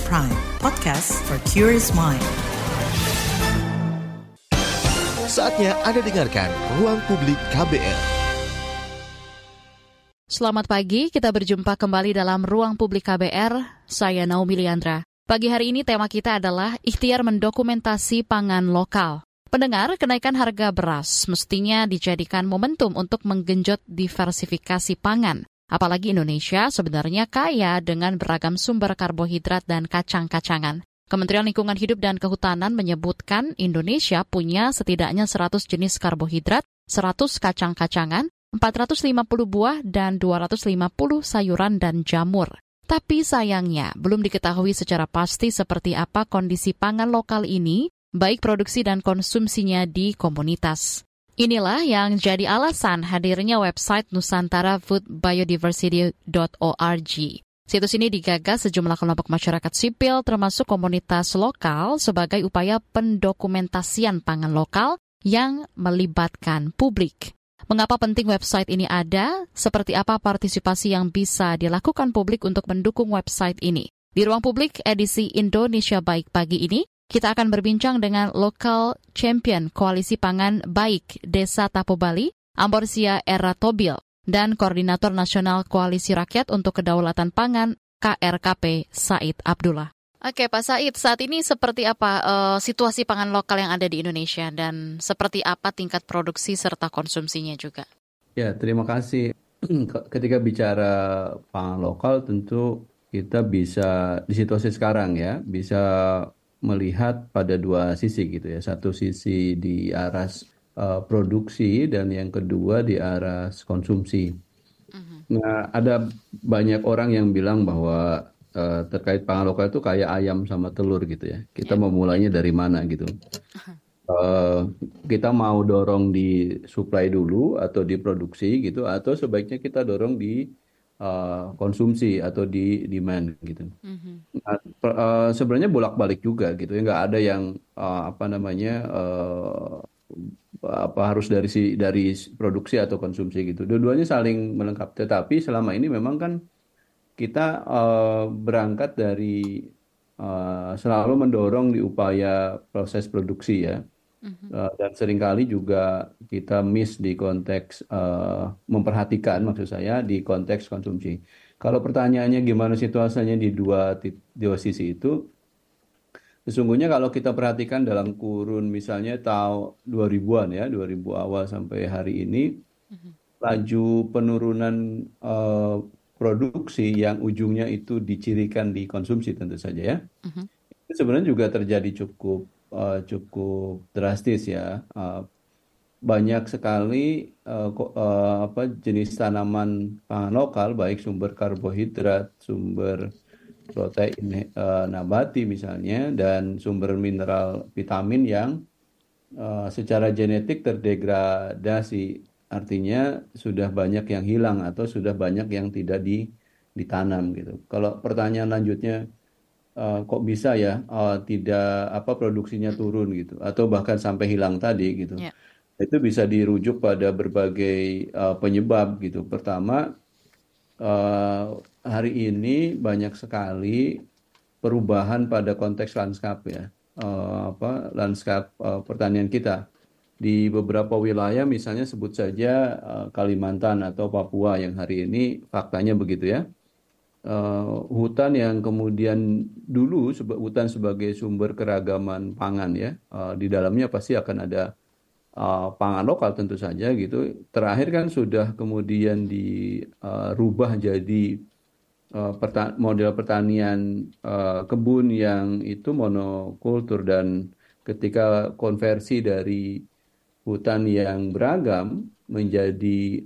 Prime, podcast for curious mind. Saatnya Anda dengarkan Ruang Publik KBR. Selamat pagi, kita berjumpa kembali dalam Ruang Publik KBR. Saya Naomi Liandra. Pagi hari ini tema kita adalah ikhtiar mendokumentasi pangan lokal. Pendengar, kenaikan harga beras mestinya dijadikan momentum untuk menggenjot diversifikasi pangan. Apalagi Indonesia sebenarnya kaya dengan beragam sumber karbohidrat dan kacang-kacangan. Kementerian Lingkungan Hidup dan Kehutanan menyebutkan Indonesia punya setidaknya 100 jenis karbohidrat, 100 kacang-kacangan, 450 buah, dan 250 sayuran dan jamur. Tapi sayangnya, belum diketahui secara pasti seperti apa kondisi pangan lokal ini, baik produksi dan konsumsinya di komunitas. Inilah yang jadi alasan hadirnya website nusantarafoodbiodiversity.org. Situs ini digagas sejumlah kelompok masyarakat sipil termasuk komunitas lokal sebagai upaya pendokumentasian pangan lokal yang melibatkan publik. Mengapa penting website ini ada? Seperti apa partisipasi yang bisa dilakukan publik untuk mendukung website ini? Di Ruang Publik edisi Indonesia Baik pagi ini, kita akan berbincang dengan Local Champion Koalisi Pangan Baik Desa Tapo Bali, Amborsia Eratobil, dan Koordinator Nasional Koalisi Rakyat untuk Kedaulatan Pangan KRKP Said Abdullah. Oke Pak Said, saat ini seperti apa situasi pangan lokal yang ada di Indonesia dan seperti apa tingkat produksi serta konsumsinya juga? Ya, terima kasih. Ketika bicara pangan lokal tentu kita bisa di situasi sekarang ya, bisa melihat pada dua sisi gitu ya. Satu sisi di aras produksi dan yang kedua di aras konsumsi. Nah, ada banyak orang yang bilang bahwa terkait pangan lokal itu kayak ayam sama telur gitu ya. Kita mau mulainya dari mana gitu. Kita mau dorong di supply dulu atau diproduksi gitu, atau sebaiknya kita dorong di konsumsi atau di demand gitu. Nah, sebenarnya bolak-balik juga gitu ya, nggak ada yang harus dari produksi atau konsumsi gitu. Dua-duanya saling melengkapi. Tetapi selama ini memang kan kita berangkat dari selalu mendorong di upaya proses produksi ya. Dan seringkali juga kita miss di konteks memperhatikan, maksud saya di konteks konsumsi. Kalau pertanyaannya gimana situasinya di dua sisi itu, sesungguhnya kalau kita perhatikan dalam kurun misalnya tahun 2000-an ya, 2000 awal sampai hari ini, laju penurunan produksi yang ujungnya itu dicirikan di konsumsi tentu saja ya. Itu sebenarnya juga terjadi cukup drastis ya. Banyak sekali jenis tanaman pangan lokal, baik sumber karbohidrat, sumber protein nabati misalnya, dan sumber mineral vitamin yang secara genetik terdegradasi. Artinya sudah banyak yang hilang atau sudah banyak yang tidak ditanam gitu. Kalau pertanyaan lanjutnya, kok bisa ya tidak produksinya turun gitu atau bahkan sampai hilang tadi gitu. Itu bisa dirujuk pada berbagai penyebab gitu. Pertama, hari ini banyak sekali perubahan pada konteks lanskap ya. Lanskap pertanian kita. Di beberapa wilayah misalnya sebut saja Kalimantan atau Papua yang hari ini faktanya begitu ya. Hutan yang kemudian dulu hutan sebagai sumber keragaman pangan ya, di dalamnya pasti akan ada pangan lokal tentu saja gitu. Terakhir kan sudah kemudian dirubah jadi model pertanian kebun yang itu monokultur, dan ketika konversi dari hutan yang beragam menjadi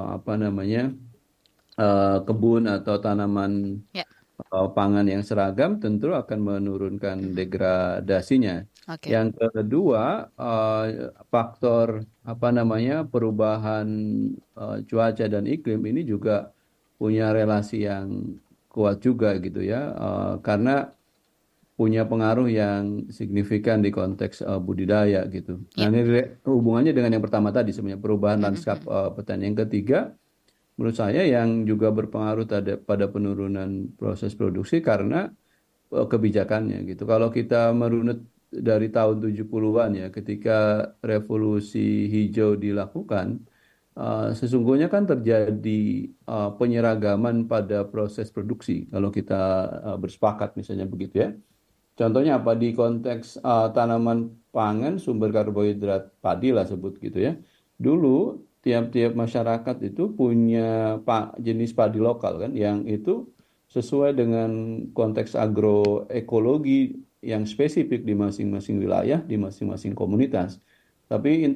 kebun atau tanaman pangan yang seragam, tentu akan menurunkan degradasinya. Yang kedua, faktor perubahan cuaca dan iklim ini juga punya relasi yang kuat juga gitu ya, karena punya pengaruh yang signifikan di konteks budidaya gitu. Nah, ini hubungannya dengan yang pertama tadi sebenarnya, perubahan lanskap pertanian. Yang ketiga, menurut saya yang juga berpengaruh pada penurunan proses produksi karena kebijakannya gitu. Kalau kita merunut dari tahun 70-an ya, ketika revolusi hijau dilakukan, sesungguhnya kan terjadi penyeragaman pada proses produksi. Kalau kita bersepakat misalnya begitu ya. Contohnya apa di konteks tanaman pangan sumber karbohidrat padi lah sebut gitu ya. Dulu tiap-tiap masyarakat itu punya jenis padi lokal kan yang itu sesuai dengan konteks agroekologi yang spesifik di masing-masing wilayah, di masing-masing komunitas. Tapi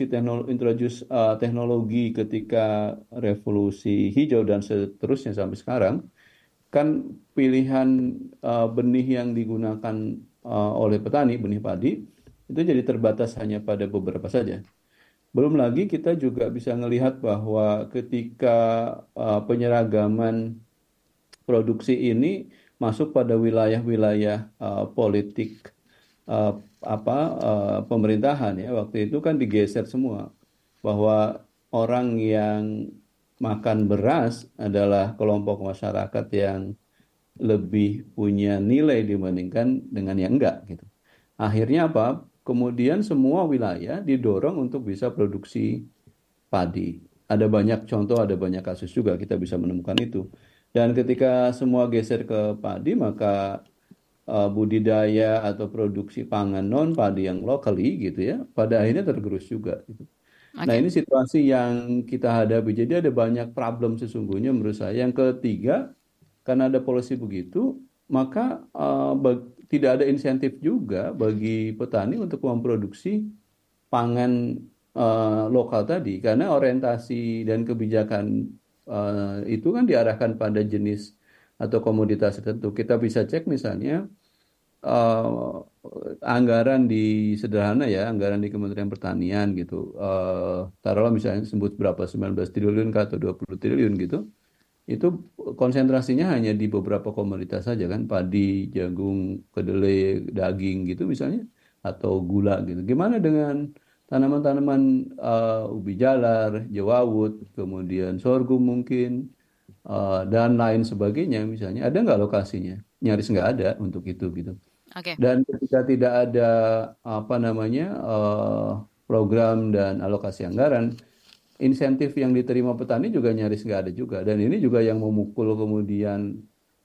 teknologi ketika revolusi hijau dan seterusnya sampai sekarang kan pilihan benih yang digunakan oleh petani, benih padi, itu jadi terbatas hanya pada beberapa saja. Belum lagi kita juga bisa melihat bahwa ketika penyeragaman produksi ini masuk pada wilayah-wilayah politik uh, pemerintahan ya, waktu itu kan digeser semua bahwa orang yang makan beras adalah kelompok masyarakat yang lebih punya nilai dibandingkan dengan yang enggak gitu. Akhirnya apa? Kemudian semua wilayah didorong untuk bisa produksi padi. Ada banyak contoh, ada banyak kasus juga kita bisa menemukan itu. Dan ketika semua geser ke padi, maka budidaya atau produksi pangan non padi yang locally gitu ya, pada akhirnya tergerus juga gitu. Nah, Oke. ini situasi yang kita hadapi. Jadi ada banyak problem sesungguhnya menurut saya. Yang ketiga, karena ada polisi begitu, maka tidak ada insentif juga bagi petani untuk memproduksi pangan lokal tadi. Karena orientasi dan kebijakan itu kan diarahkan pada jenis atau komoditas tertentu. Kita bisa cek misalnya eh, anggaran di sederhana ya, anggaran di Kementerian Pertanian gitu. Taruhlah misalnya sebut berapa 19 triliun kah atau 20 triliun gitu. Itu konsentrasinya hanya di beberapa komoditas saja kan, padi, jagung, kedelai, daging gitu misalnya atau gula gitu. Gimana dengan tanaman-tanaman ubi jalar, jewawut, kemudian sorghum mungkin dan lain sebagainya misalnya. Ada nggak lokasinya? Nyaris nggak ada untuk itu gitu. Oke. Dan ketika tidak ada apa namanya program dan alokasi anggaran, insentif yang diterima petani juga nyaris nggak ada juga. Dan ini juga yang memukul kemudian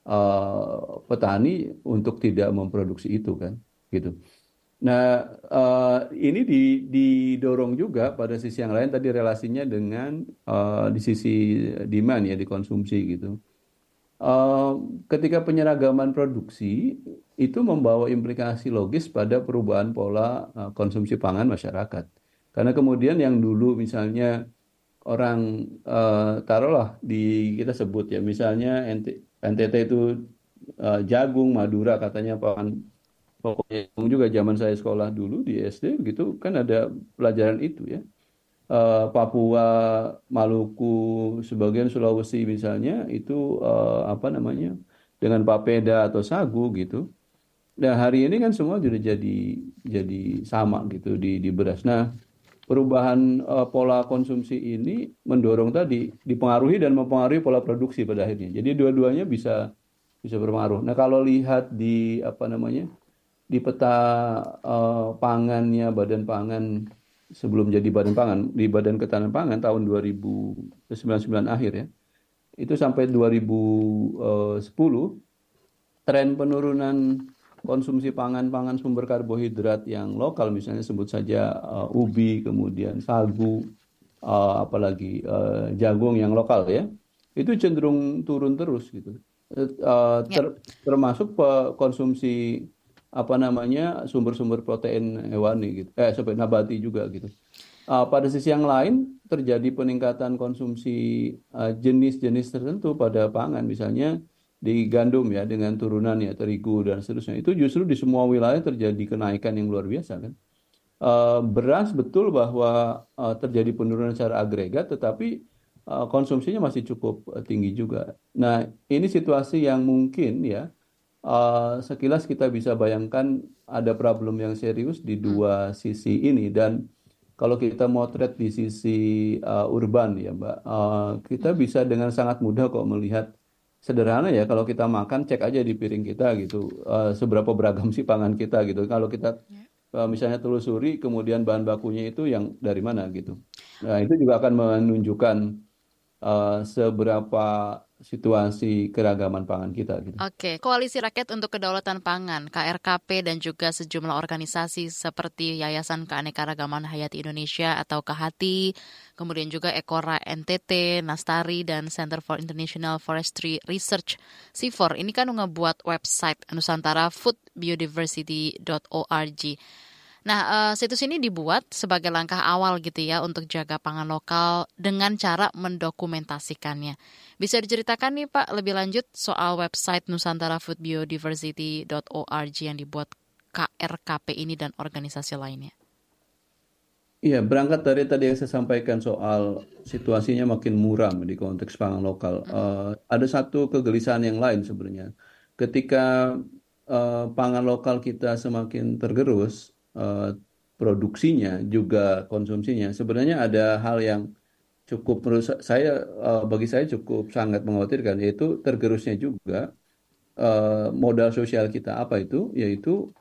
petani untuk tidak memproduksi itu kan, gitu. Nah, ini didorong juga pada sisi yang lain tadi relasinya dengan di sisi demand ya, di konsumsi gitu. Eh, Ketika penyeragaman produksi itu membawa implikasi logis pada perubahan pola konsumsi pangan masyarakat. Karena kemudian yang dulu misalnya orang taruhlah kita sebut ya misalnya NTT itu jagung, Madura katanya pangan pokoknya juga zaman saya sekolah dulu di SD gitu kan ada pelajaran itu ya. Papua, Maluku, sebagian Sulawesi misalnya itu apa namanya dengan papeda atau sagu gitu. Nah hari ini kan semua sudah jadi sama gitu di beras. Nah perubahan pola konsumsi ini mendorong tadi dipengaruhi dan mempengaruhi pola produksi pada akhirnya. Jadi dua-duanya bisa bisa berpengaruh. Nah kalau lihat di apa namanya di peta pangannya Badan Pangan sebelum jadi Badan Pangan di Badan Ketahanan Pangan tahun 2099 akhir ya itu sampai 2010 tren penurunan konsumsi pangan-pangan sumber karbohidrat yang lokal misalnya sebut saja ubi kemudian sagu apalagi jagung yang lokal ya itu cenderung turun terus gitu. Ya. Termasuk konsumsi apa namanya sumber-sumber protein hewani gitu sampai nabati juga gitu. Pada sisi yang lain terjadi peningkatan konsumsi jenis-jenis tertentu pada pangan misalnya di gandum ya dengan turunan ya terigu dan seterusnya itu justru di semua wilayah terjadi kenaikan yang luar biasa kan. Beras betul bahwa terjadi penurunan secara agregat tetapi konsumsinya masih cukup tinggi juga. Nah ini situasi yang mungkin ya sekilas kita bisa bayangkan ada problem yang serius di dua sisi ini dan kalau kita motret di sisi urban ya Mbak, kita bisa dengan sangat mudah kok melihat sederhana ya, kalau kita makan cek aja di piring kita gitu, seberapa beragam sih pangan kita gitu. Kalau kita misalnya telusuri kemudian bahan bakunya itu yang dari mana gitu. Nah, itu juga akan menunjukkan seberapa situasi keragaman pangan kita gitu. Oke, Koalisi Rakyat untuk Kedaulatan Pangan, KRKP, dan juga sejumlah organisasi seperti Yayasan Keanekaragaman Hayati Indonesia atau KHATI, kemudian juga Ekora NTT, Nastari, dan Center for International Forestry Research, CIFOR. Ini kan ngebuat website nusantarafoodbiodiversity.org. Nah, situs ini dibuat sebagai langkah awal gitu ya untuk jaga pangan lokal dengan cara mendokumentasikannya. Bisa diceritakan nih Pak lebih lanjut soal website nusantarafoodbiodiversity.org yang dibuat KRKP ini dan organisasi lainnya? Iya, berangkat dari tadi yang saya sampaikan soal situasinya makin muram di konteks pangan lokal. Ada satu kegelisahan yang lain sebenarnya. Ketika pangan lokal kita semakin tergerus, produksinya juga konsumsinya, sebenarnya ada hal yang cukup menurut saya, bagi saya cukup sangat mengkhawatirkan, yaitu tergerusnya juga modal sosial kita. Apa itu? Yaitu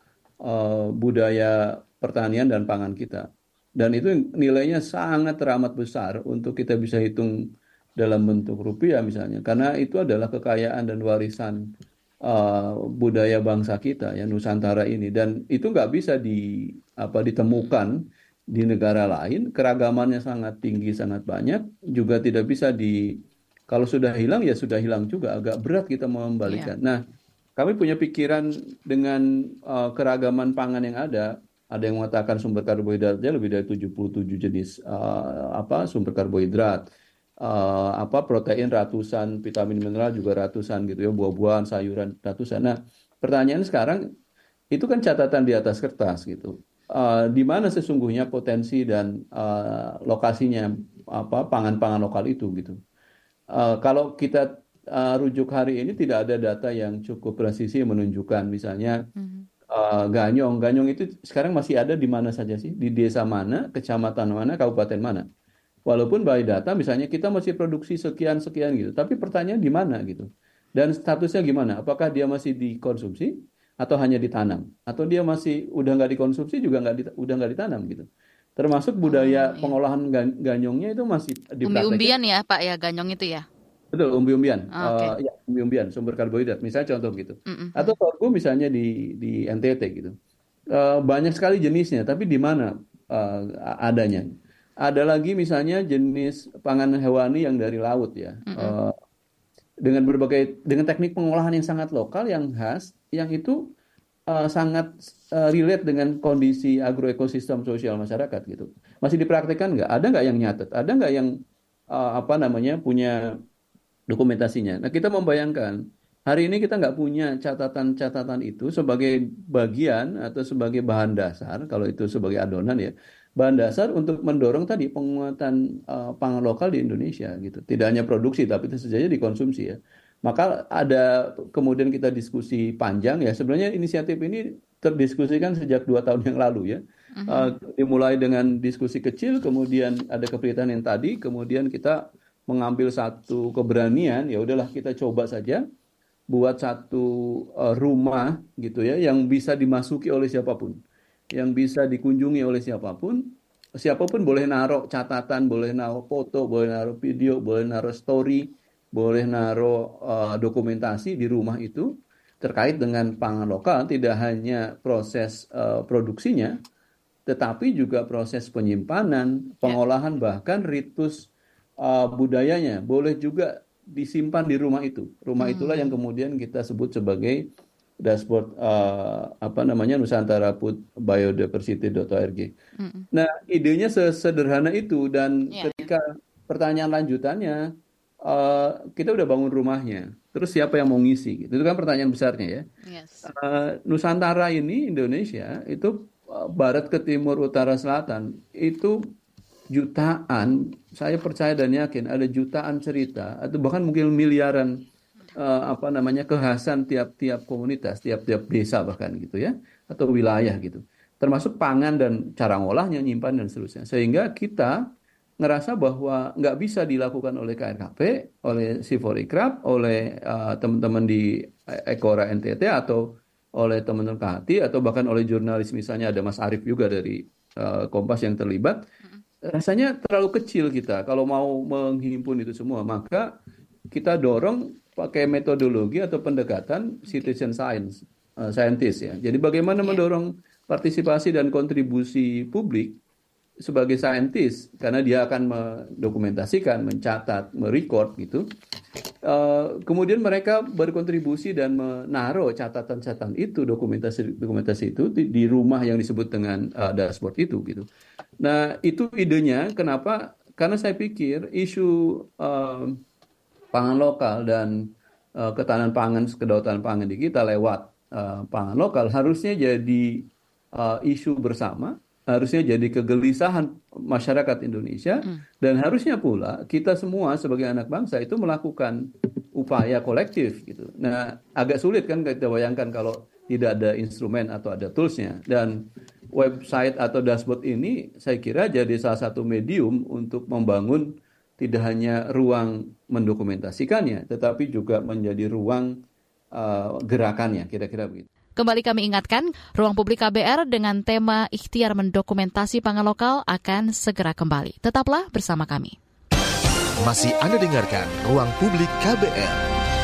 budaya pertanian dan pangan kita. Dan itu nilainya sangat teramat besar untuk kita bisa hitung dalam bentuk rupiah misalnya. Karena itu adalah kekayaan dan warisan budaya bangsa kita ya, Nusantara ini. Dan itu nggak bisa ditemukan di negara lain. Keragamannya sangat tinggi, sangat banyak. Juga tidak bisa kalau sudah hilang ya sudah hilang juga. Agak berat kita membalikan. Nah, kami punya pikiran dengan keragaman pangan yang ada. Ada yang mengatakan sumber karbohidratnya lebih dari 77 jenis sumber karbohidrat. Protein ratusan, vitamin mineral juga ratusan gitu ya, buah-buahan, sayuran ratusan. Nah, pertanyaan sekarang itu kan catatan di atas kertas gitu. Di mana sesungguhnya potensi dan lokasinya pangan-pangan lokal itu gitu. Kalau kita rujuk hari ini tidak ada data yang cukup presisi menunjukkan misalnya ganyong itu sekarang masih ada di mana saja sih? Di desa mana, kecamatan mana, kabupaten mana? Walaupun by data misalnya kita masih produksi sekian-sekian gitu, tapi pertanyaan di mana gitu. Dan statusnya gimana? Apakah dia masih dikonsumsi atau hanya ditanam? Atau dia masih udah nggak dikonsumsi juga udah nggak ditanam gitu. Termasuk budaya pengolahan ganyongnya itu masih dipraktekkan. Umbi-umbian ya Pak ya, ganyong itu ya? Betul, umbi-umbian. Okay. Ya, umbi-umbian, sumber karbohidrat. Misalnya contoh gitu. Atau sorghum misalnya di NTT gitu. Banyak sekali jenisnya, tapi di mana adanya? Ada lagi misalnya jenis pangan hewani yang dari laut ya. Dengan teknik pengolahan yang sangat lokal, yang khas, yang itu sangat relate dengan kondisi agroekosistem sosial masyarakat gitu. Masih dipraktekkan nggak? Ada nggak yang nyatet? Ada nggak yang punya dokumentasinya? Nah, kita membayangkan hari ini kita nggak punya catatan-catatan itu sebagai bagian atau sebagai bahan dasar, kalau itu sebagai adonan ya, bahan dasar untuk mendorong tadi penguatan pangan lokal di Indonesia gitu. Tidak hanya produksi tapi tentu saja dikonsumsi ya. Maka ada kemudian kita diskusi panjang ya. Sebenarnya inisiatif ini terdiskusikan sejak 2 tahun yang lalu ya. Dimulai dengan diskusi kecil, kemudian ada keprihatinan tadi, kemudian kita mengambil satu keberanian, ya udahlah kita coba saja buat satu rumah gitu ya yang bisa dimasuki oleh siapapun, yang bisa dikunjungi oleh siapapun. Siapapun boleh naruh catatan, boleh naruh foto, boleh naruh video, boleh naruh story, boleh naruh dokumentasi di rumah itu terkait dengan pangan lokal. Tidak hanya proses produksinya, tetapi juga proses penyimpanan, pengolahan, bahkan ritus budayanya boleh juga disimpan di rumah itu. Rumah itulah yang kemudian kita sebut sebagai dashboard nusantarafoodbiodiversity.org. Nah, idenya sesederhana itu, dan ketika pertanyaan lanjutannya, kita udah bangun rumahnya, terus siapa yang mau ngisi? Gitu. Itu kan pertanyaan besarnya ya. Yes. Nusantara ini, Indonesia itu barat ke timur, utara, selatan, itu jutaan, saya percaya dan yakin ada jutaan cerita atau bahkan mungkin miliaran kekhasan tiap-tiap komunitas, tiap-tiap desa bahkan gitu ya, atau wilayah gitu. Termasuk pangan dan cara ngolahnya, nyimpan dan seterusnya. Sehingga kita ngerasa bahwa nggak bisa dilakukan oleh KRKP, oleh Siforekrab, oleh teman-teman di Ekora NTT atau oleh teman-teman KHT atau bahkan oleh jurnalis misalnya ada Mas Arief juga dari Kompas yang terlibat. Rasanya terlalu kecil kita kalau mau menghimpun itu semua. Maka kita dorong pakai metodologi atau pendekatan citizen science, scientist ya. Jadi bagaimana mendorong partisipasi dan kontribusi publik sebagai saintis karena dia akan mendokumentasikan, mencatat, merecord gitu. Kemudian mereka berkontribusi dan menaruh catatan-catatan itu, dokumentasi itu di rumah yang disebut dengan dashboard itu gitu. Nah, itu idenya kenapa? Karena saya pikir isu pangan lokal dan ketahanan pangan, kedaulatan pangan di kita lewat pangan lokal harusnya jadi isu bersama, harusnya jadi kegelisahan masyarakat Indonesia, dan harusnya pula kita semua sebagai anak bangsa itu melakukan upaya kolektif gitu. Nah, agak sulit kan kita bayangkan kalau tidak ada instrumen atau ada toolsnya. Dan website atau dashboard ini saya kira jadi salah satu medium untuk membangun tidak hanya ruang mendokumentasikannya, tetapi juga menjadi ruang gerakannya, kira-kira begitu. Kembali kami ingatkan, Ruang Publik KBR dengan tema Ikhtiar Mendokumentasi Pangan Lokal akan segera kembali. Tetaplah bersama kami. Masih Anda dengarkan Ruang Publik KBR.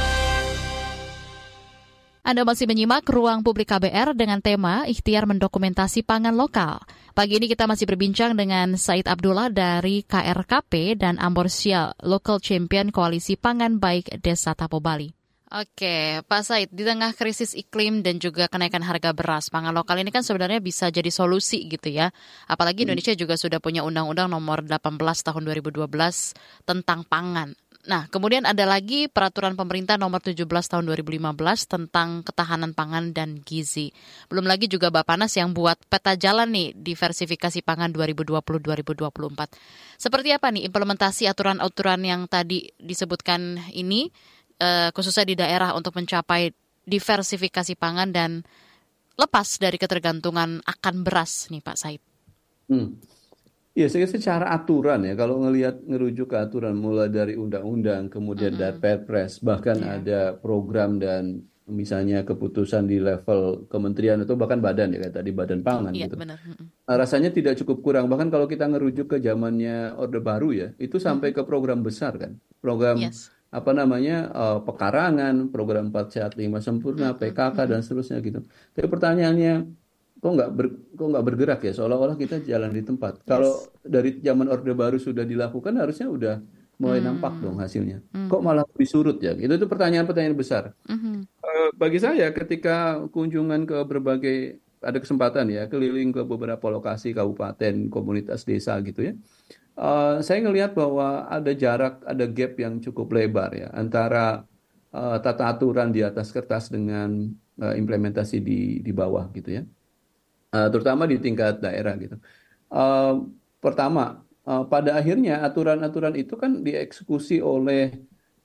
Anda masih menyimak Ruang Publik KBR dengan tema Ikhtiar Mendokumentasi Pangan Lokal. Pagi ini kita masih berbincang dengan Said Abdullah dari KRKP dan Amborsia Local Champion Koalisi Pangan Baik Desa Tapo Bali. Oke, Pak Said, di tengah krisis iklim dan juga kenaikan harga beras, pangan lokal ini kan sebenarnya bisa jadi solusi gitu ya. Apalagi Indonesia juga sudah punya Undang-Undang Nomor 18 Tahun 2012 tentang pangan. Nah, kemudian ada lagi Peraturan Pemerintah Nomor 17 Tahun 2015 tentang ketahanan pangan dan gizi. Belum lagi juga Bappenas yang buat peta jalan nih diversifikasi pangan 2020-2024. Seperti apa nih implementasi aturan-aturan yang tadi disebutkan ini, khususnya di daerah untuk mencapai diversifikasi pangan dan lepas dari ketergantungan akan beras nih Pak Said? Ya, secara aturan ya, kalau ngerujuk ke aturan mulai dari undang-undang, kemudian dari Perpres, bahkan ada program dan misalnya keputusan di level kementerian atau bahkan badan ya, kayak tadi Badan Pangan gitu. Benar. Rasanya tidak cukup kurang, bahkan kalau kita ngerujuk ke zamannya Orde Baru ya, itu sampai ke program besar kan, program pekarangan, program 4 Sehat 5 Sempurna, PKK dan seterusnya gitu. Tapi pertanyaannya, kok nggak bergerak ya, seolah-olah kita jalan di tempat. Kalau dari zaman Orde Baru sudah dilakukan, harusnya udah mulai nampak dong hasilnya. Kok malah disurut ya? Itu pertanyaan-pertanyaan besar. Bagi saya ketika kunjungan ke berbagai, ada kesempatan ya, keliling ke beberapa lokasi, kabupaten, komunitas desa gitu ya, saya ngelihat bahwa ada jarak, ada gap yang cukup lebar ya, antara tata aturan di atas kertas dengan implementasi di bawah gitu ya. Terutama di tingkat daerah gitu. Pertama, pada akhirnya aturan-aturan itu kan dieksekusi oleh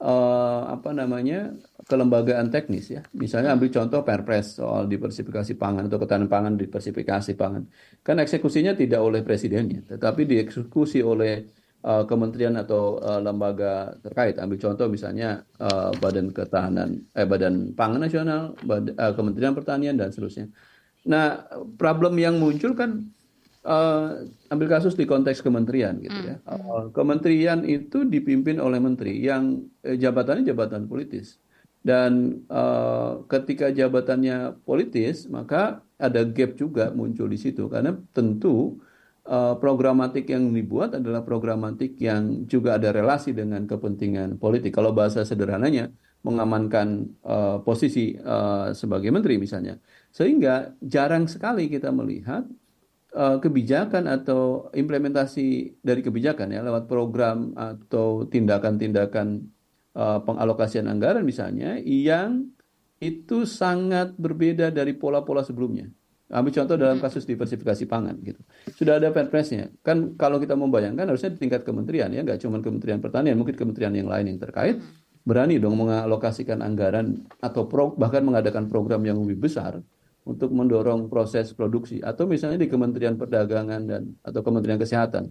kelembagaan teknis ya. Misalnya ambil contoh Perpres soal diversifikasi pangan atau ketahanan pangan, diversifikasi pangan. Kan eksekusinya tidak oleh presidennya, tetapi dieksekusi oleh kementerian atau lembaga terkait. Ambil contoh misalnya Badan Pangan Nasional, Kementerian Pertanian dan seterusnya. Nah, problem yang muncul kan ambil kasus di konteks kementerian gitu ya. Kementerian itu dipimpin oleh menteri yang jabatannya jabatan politis. Dan ketika jabatannya politis, maka ada gap juga muncul di situ. Karena tentu programatik yang dibuat adalah programatik yang juga ada relasi dengan kepentingan politik. Kalau bahasa sederhananya, mengamankan posisi sebagai menteri misalnya. Sehingga jarang sekali kita melihat kebijakan atau implementasi dari kebijakan ya lewat program atau tindakan-tindakan pengalokasian anggaran misalnya yang itu sangat berbeda dari pola-pola sebelumnya. Ambil contoh dalam kasus diversifikasi pangan gitu. Sudah ada Perpresnya. Kan kalau kita membayangkan harusnya di tingkat kementerian ya, nggak cuma Kementerian Pertanian, mungkin kementerian yang lain yang terkait berani dong mengalokasikan anggaran atau bahkan mengadakan program yang lebih besar untuk mendorong proses produksi, atau misalnya di Kementerian Perdagangan atau Kementerian Kesehatan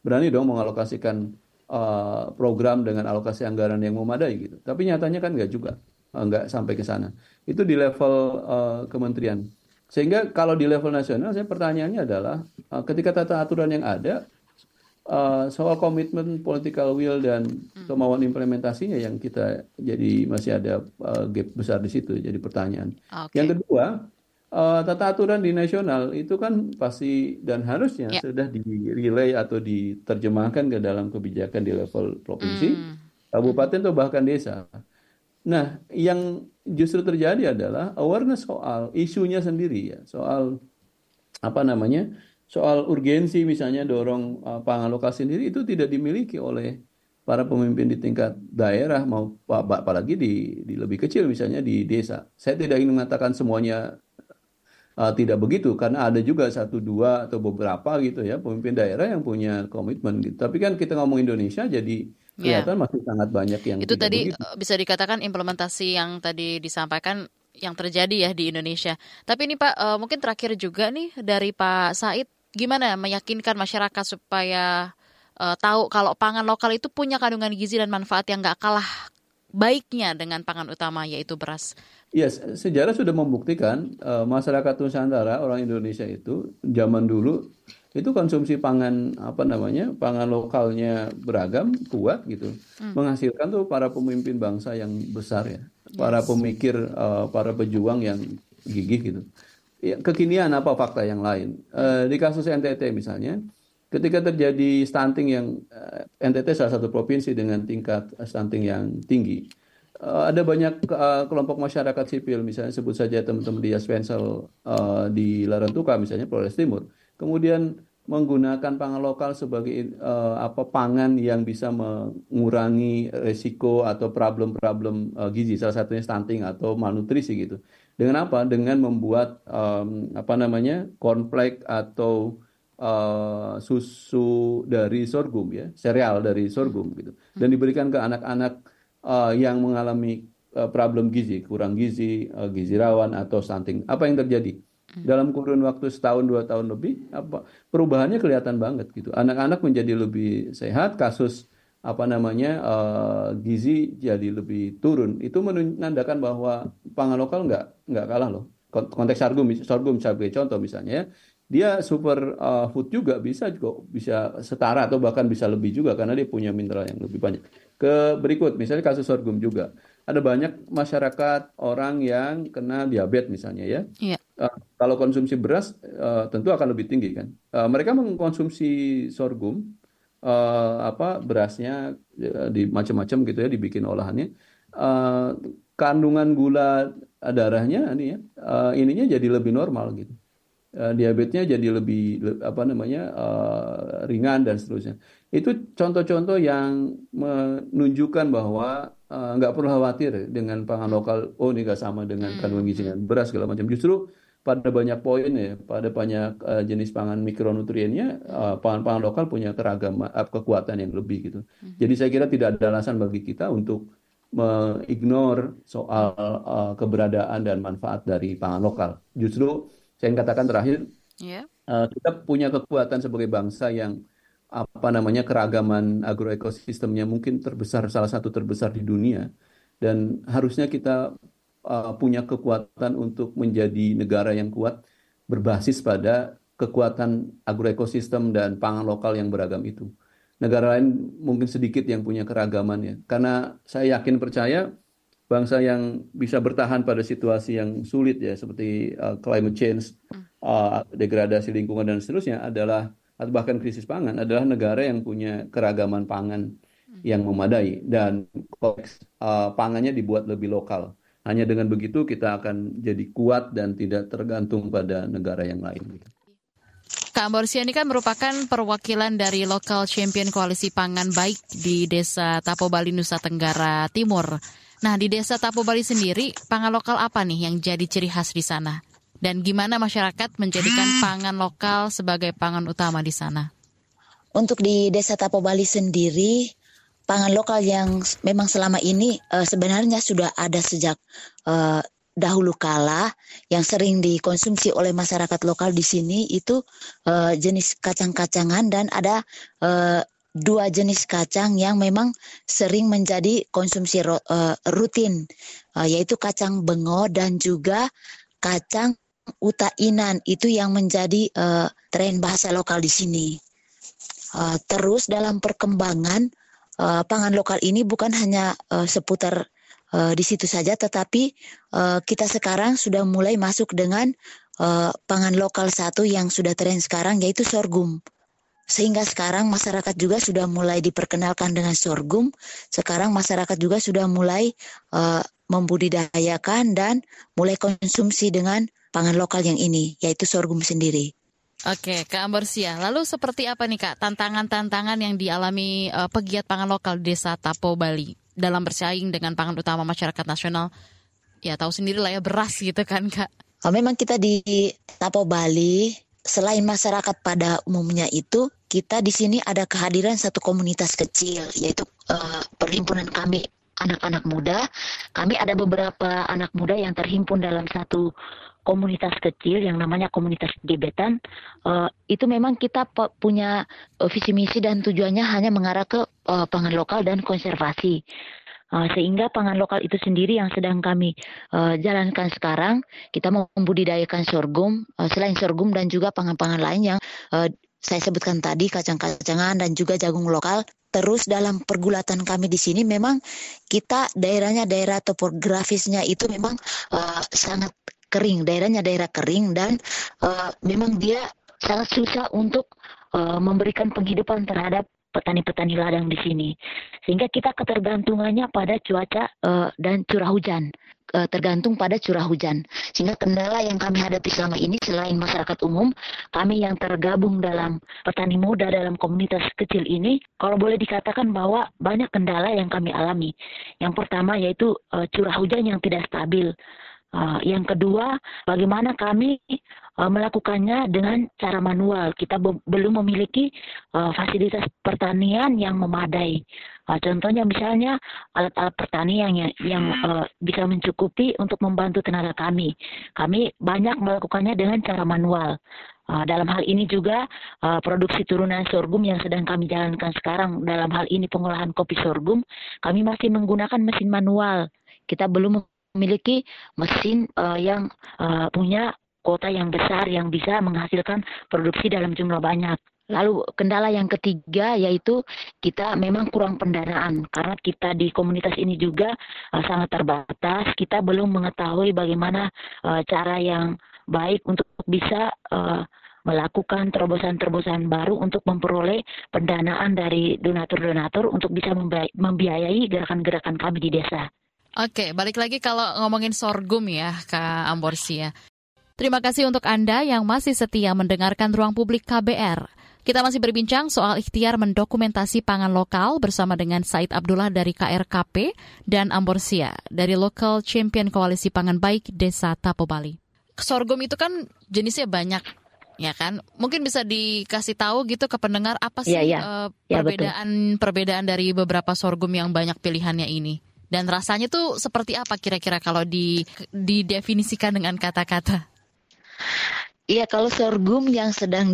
berani dong mengalokasikan program dengan alokasi anggaran yang memadai gitu. Tapi nyatanya kan nggak juga, nggak sampai ke sana. Itu di level kementerian. Sehingga kalau di level nasional, saya pertanyaannya adalah ketika tata aturan yang ada, soal komitmen, political will dan kemauan implementasinya yang kita jadi masih ada gap besar di situ. Jadi pertanyaan. Oke. Yang kedua, tata aturan di nasional itu kan pasti dan harusnya Ya. sudah di-relay atau diterjemahkan ke dalam kebijakan di level provinsi, kabupaten atau bahkan desa. Nah, yang justru terjadi adalah awareness soal isunya sendiri ya, soal soal urgensi misalnya dorong pangan lokal sendiri itu tidak dimiliki oleh para pemimpin di tingkat daerah apalagi di lebih kecil misalnya di desa. Saya tidak ingin mengatakan semuanya tidak begitu karena ada juga 1, 2 atau beberapa gitu ya pemimpin daerah yang punya komitmen gitu. Tapi kan kita ngomong Indonesia jadi kelihatan masih sangat banyak yang Itu tidak tadi begitu. bisa dikatakan implementasi yang tadi disampaikan yang terjadi ya di Indonesia. Tapi ini Pak, mungkin terakhir juga nih dari Pak Said, gimana meyakinkan masyarakat supaya tahu kalau pangan lokal itu punya kandungan gizi dan manfaat yang nggak kalah baiknya dengan pangan utama yaitu beras. Ya, sejarah sudah membuktikan masyarakat Nusantara, orang Indonesia itu zaman dulu itu konsumsi pangan pangan lokalnya beragam, kuat gitu. Menghasilkan tuh para pemimpin bangsa yang besar ya, para pemikir, para pejuang yang gigih gitu. Ya, kekinian apa fakta yang lain? Di kasus NTT misalnya, ketika terjadi stunting yang NTT salah satu provinsi dengan tingkat stunting yang tinggi. Ada banyak kelompok masyarakat sipil, misalnya sebut saja teman-teman di Yaspensel di Larantuka misalnya, Flores Timur, kemudian menggunakan pangan lokal sebagai pangan yang bisa mengurangi resiko atau problem-problem gizi, salah satunya stunting atau malnutrisi gitu. Dengan apa? Dengan membuat cornflake atau susu dari sorghum ya, sereal dari sorghum gitu, dan diberikan ke anak-anak yang mengalami problem gizi, kurang gizi, gizi rawan atau stunting. Apa yang terjadi? Dalam kurun waktu 1 tahun 2 tahun lebih, perubahannya kelihatan banget gitu. Anak-anak menjadi lebih sehat, kasus gizi jadi lebih turun. Itu menandakan bahwa pangan lokal nggak kalah loh. Konteks sorghum sebagai contoh misalnya, dia super food juga bisa setara atau bahkan bisa lebih juga karena dia punya mineral yang lebih banyak. Berikut, misalnya kasus sorghum juga. Ada banyak masyarakat orang yang kena diabetes misalnya ya. Iya. Kalau konsumsi beras tentu akan lebih tinggi kan. Mereka mengkonsumsi sorghum, berasnya di macam-macam gitu ya, dibikin olahannya. Kandungan gula darahnya ininya jadi lebih normal gitu. Diabetesnya jadi lebih ringan dan seterusnya. Itu contoh-contoh yang menunjukkan bahwa nggak perlu khawatir dengan pangan lokal. Oh, ini nggak sama dengan kandungan gizi dengan beras segala macam. Justru pada banyak poin ya, pada banyak jenis pangan mikronutriennya, pangan-pangan lokal punya keragaman, kekuatan yang lebih gitu. Jadi saya kira tidak ada alasan bagi kita untuk mengignore soal keberadaan dan manfaat dari pangan lokal. Justru saya katakan terakhir, kita punya kekuatan sebagai bangsa yang keragaman agroekosistemnya mungkin salah satu terbesar di dunia, dan harusnya kita punya kekuatan untuk menjadi negara yang kuat berbasis pada kekuatan agroekosistem dan pangan lokal yang beragam itu. Negara lain mungkin sedikit yang punya keragamannya, karena saya yakin percaya bangsa yang bisa bertahan pada situasi yang sulit ya seperti climate change, degradasi lingkungan dan seterusnya atau bahkan krisis pangan adalah negara yang punya keragaman pangan yang memadai dan konteks pangannya dibuat lebih lokal. Hanya dengan begitu kita akan jadi kuat dan tidak tergantung pada negara yang lain. Kak Amborsia ini kan merupakan perwakilan dari Local Champion Koalisi Pangan Baik di Desa Tapobali, Nusa Tenggara Timur. Nah, di Desa Tapobali sendiri, pangan lokal apa nih yang jadi ciri khas di sana? Dan gimana masyarakat menjadikan pangan lokal sebagai pangan utama di sana? Untuk di Desa Tapobali sendiri, pangan lokal yang memang selama ini sebenarnya sudah ada sejak dahulu kala yang sering dikonsumsi oleh masyarakat lokal di sini itu jenis kacang-kacangan, dan ada dua jenis kacang yang memang sering menjadi konsumsi rutin, yaitu kacang bengo dan juga kacang utainan, itu yang menjadi tren bahasa lokal di sini. Terus dalam perkembangan pangan lokal ini bukan hanya seputar di situ saja, tetapi kita sekarang sudah mulai masuk dengan pangan lokal satu yang sudah tren sekarang, yaitu sorghum. Sehingga sekarang masyarakat juga sudah mulai diperkenalkan dengan sorghum. Sekarang masyarakat juga sudah mulai membudidayakan dan mulai konsumsi dengan pangan lokal yang ini, yaitu sorghum sendiri. Oke, Kak Amborsia. Lalu seperti apa nih Kak tantangan-tantangan yang dialami pegiat pangan lokal di Desa Tapo, Bali dalam bersaing dengan pangan utama masyarakat nasional? Ya tahu sendiri lah ya, beras gitu kan Kak. Memang kita di Tapo, Bali, selain masyarakat pada umumnya itu, kita di sini ada kehadiran satu komunitas kecil, yaitu perhimpunan kami anak-anak muda. Kami ada beberapa anak muda yang terhimpun dalam satu komunitas kecil yang namanya komunitas gebetan. Itu memang kita punya visi misi dan tujuannya hanya mengarah ke pangan lokal dan konservasi. Sehingga pangan lokal itu sendiri yang sedang kami jalankan sekarang, kita mau membudidayakan sorghum, selain sorghum dan juga pangan-pangan lain yang saya sebutkan tadi, kacang-kacangan dan juga jagung lokal. Terus dalam pergulatan kami di sini memang kita daerahnya, daerah topografisnya itu memang sangat kering, daerahnya daerah kering, dan memang dia sangat susah untuk memberikan penghidupan terhadap petani-petani ladang di sini. Sehingga kita ketergantungannya pada cuaca dan curah hujan. Tergantung pada curah hujan. Sehingga kendala yang kami hadapi selama ini, selain masyarakat umum, kami yang tergabung dalam petani muda dalam komunitas kecil ini, kalau boleh dikatakan bahwa banyak kendala yang kami alami. Yang pertama yaitu curah hujan yang tidak stabil. Yang kedua, bagaimana kami melakukannya dengan cara manual. Kita belum memiliki fasilitas pertanian yang memadai. Contohnya misalnya alat-alat pertanian yang bisa mencukupi untuk membantu tenaga kami. Kami banyak melakukannya dengan cara manual. Dalam hal ini juga produksi turunan sorghum yang sedang kami jalankan sekarang, dalam hal ini pengolahan kopi sorghum, kami masih menggunakan mesin manual. Kita belum memiliki mesin yang punya kuota yang besar yang bisa menghasilkan produksi dalam jumlah banyak. Lalu kendala yang ketiga yaitu kita memang kurang pendanaan, karena kita di komunitas ini juga sangat terbatas. Kita belum mengetahui bagaimana cara yang baik untuk bisa melakukan terobosan-terobosan baru untuk memperoleh pendanaan dari donatur-donatur untuk bisa membiayai gerakan-gerakan kami di desa. Oke, balik lagi kalau ngomongin sorghum ya, Kak Amborsia. Terima kasih untuk Anda yang masih setia mendengarkan Ruang Publik KBR. Kita masih berbincang soal ikhtiar mendokumentasi pangan lokal bersama dengan Said Abdullah dari KRKP dan Amborsia dari Local Champion Koalisi Pangan Baik Desa Tapo, Bali. Sorghum itu kan jenisnya banyak, ya kan? Mungkin bisa dikasih tahu gitu ke pendengar apa sih perbedaan dari beberapa sorghum yang banyak pilihannya ini? Dan rasanya tuh seperti apa kira-kira kalau didefinisikan dengan kata-kata? Iya, kalau sorghum yang sedang